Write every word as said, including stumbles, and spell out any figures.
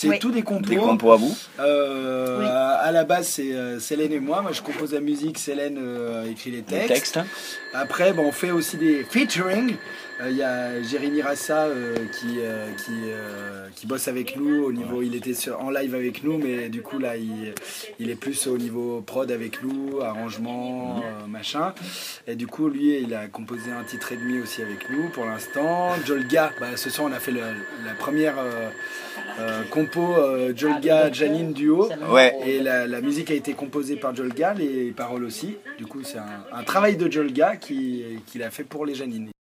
C'est oui. tout des compos. Des compos à vous euh, oui. à, à la base, c'est euh, Célène et moi. Moi, je compose la musique, Célène euh, écrit les textes. Les textes. Après, ben, on fait aussi des featuring. Il euh, y a Jérémy Rassa euh, qui, euh, qui, euh, qui bosse avec nous au niveau, il était sur, en live avec nous, mais du coup là il, il est plus au niveau prod avec nous, arrangement, euh, machin. Et du coup lui il a composé un titre et demi aussi avec nous pour l'instant. Jolga, bah, ce soir on a fait le, la première euh, euh, compo euh, Jolga Janine duo. Ouais. Et la, la musique a été composée par Jolga, les paroles aussi. Du coup c'est un, un travail de Jolga qu'il qui a fait pour les Janine.